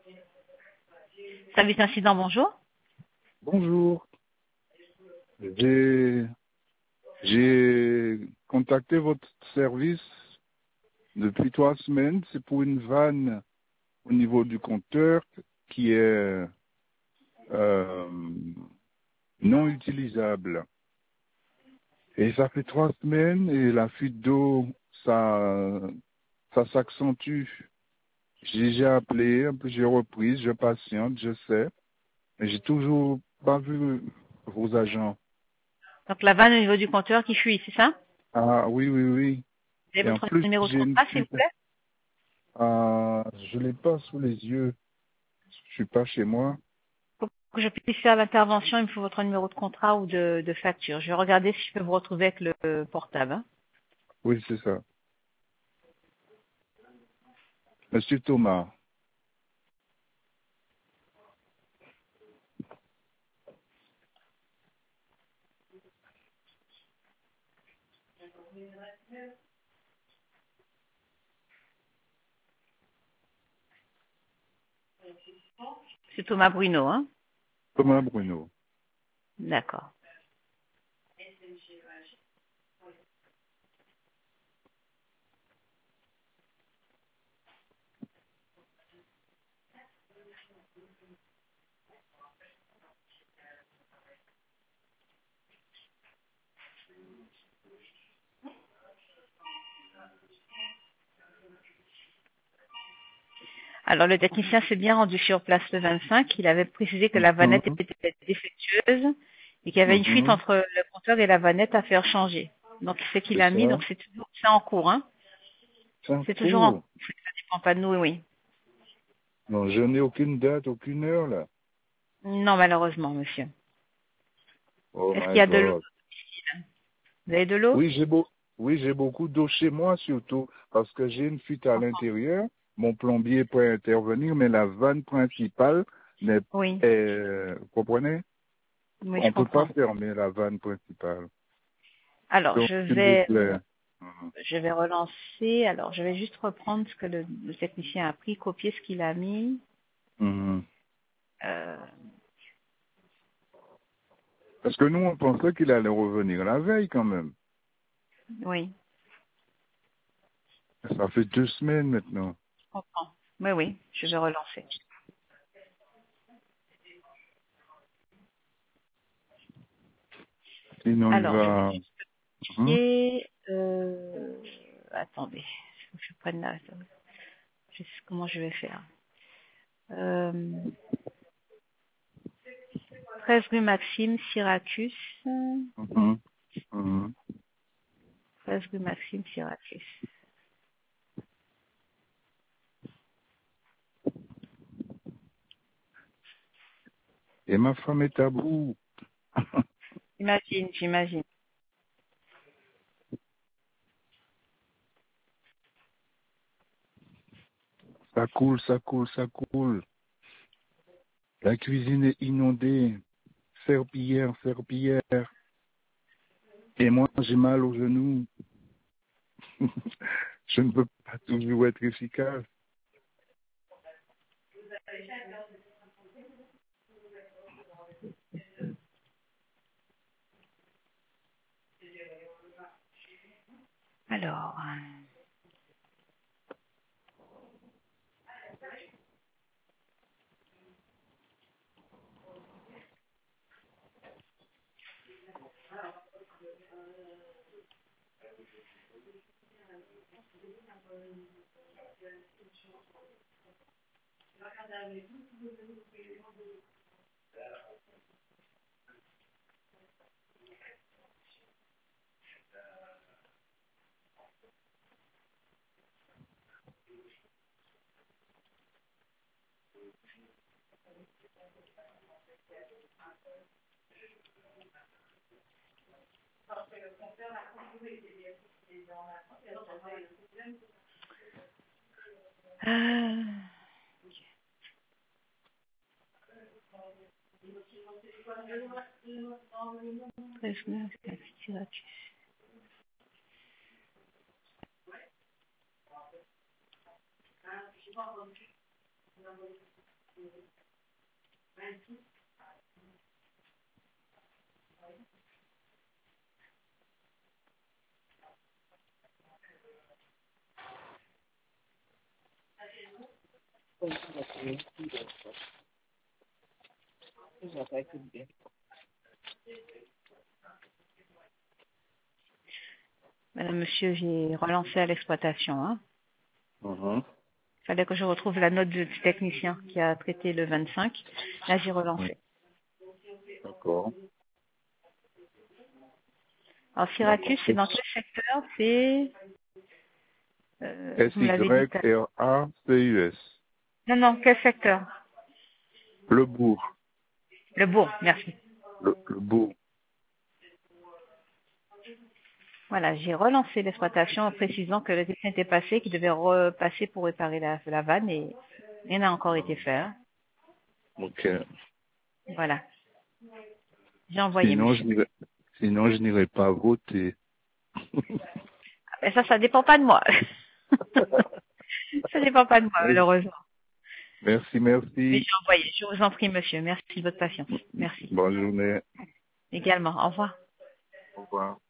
Service incident, bonjour. Bonjour. J'ai contacté votre service depuis 3 semaines. C'est pour une vanne au niveau du compteur qui est non utilisable. Et ça fait 3 semaines et la fuite d'eau, ça s'accentue. J'ai appelé, un peu j'ai repris, je patiente, je sais, mais j'ai toujours pas vu vos agents. Donc la vanne au niveau du compteur qui fuit, c'est ça? Ah oui, oui, oui. Vous avez Et en votre plus, numéro de j'ai une contrat, s'il vous fuite. plaît? Je l'ai pas sous les yeux. Je suis pas chez moi. Pour que je puisse faire l'intervention, il me faut votre numéro de contrat ou de facture. Je vais regarder si je peux vous retrouver avec le portable, hein. Oui, c'est ça. Monsieur Thomas. C'est Thomas Bruno, hein? Thomas Bruno. D'accord. Alors, le technicien s'est bien rendu sur place le 25. Il avait précisé que la vannette Mhm, était défectueuse et qu'il y avait une fuite mhm. entre le compteur et la vannette à faire changer. Donc, c'est qu'il C'est a mis, ça. donc c'est en cours, hein. C'est un C'est toujours en cours. cours. Ça dépend pas de nous, oui. Non, je n'ai aucune date, aucune heure, là. Non, malheureusement, monsieur. Oh Est-ce qu'il my y a de l'eau? God. Vous avez de l'eau? Oui, j'ai beaucoup d'eau chez moi, surtout, parce que j'ai une fuite à l'intérieur. Mon plombier peut intervenir, mais la vanne principale n'est, Oui, vous comprenez? oui, je On peut pas comprends. fermer la vanne principale. Alors, Donc, s'il vous plaît. Mhm. je vais relancer. Alors, je vais juste reprendre ce que le technicien a pris, copier ce qu'il a mis. Mhm. Euh, Parce que nous, on pensait qu'il allait revenir la veille quand même. oui, Ça fait 2 semaines maintenant. je comprends. Oui, oui, je vais relancer. Sinon, il Alors, je vais va... Mhm. vérifier. Attendez, faut que je prenne là. Je sais comment je vais faire. Euh, 13 rue Maxime, Syracuse. Mhm. Mhm. 13 rue Maxime, Syracuse. Et ma femme est à bout. J'imagine. Ça coule, ça coule, ça coule. La cuisine est inondée. Serpillière, serpillière. Et moi, j'ai mal aux genoux. Je ne peux pas toujours être efficace. Alors, euh, 13 rue Maxime, Syracuse. Madame, monsieur, j'ai relancé à l'exploitation. Hein. Mhm. Il fallait que je retrouve la note du technicien qui a traité le 25. Là, j'ai Oui, relancé. d'accord. Alors, D'accord. Syracuse, c'est dans quel secteur? C'est... vous me l'avez dit. SYRACUS. Non, non, quel secteur? Le bourg. Le bourg, merci. Le bourg. Voilà, j'ai relancé l'exploitation en précisant que le technicien était passé, qu'il devait repasser pour réparer la vanne et rien n'a encore été fait. Hein. Ok. Voilà, j'ai envoyé, Sinon, monsieur. je n'irai pas voter. Mais ça dépend pas de moi. Ça dépend pas de moi, malheureusement. Merci, Mais merci. j'ai envoyé. Je vous en prie, monsieur. Merci de votre patience. Merci. Bonne journée. Également. Au revoir. Au revoir.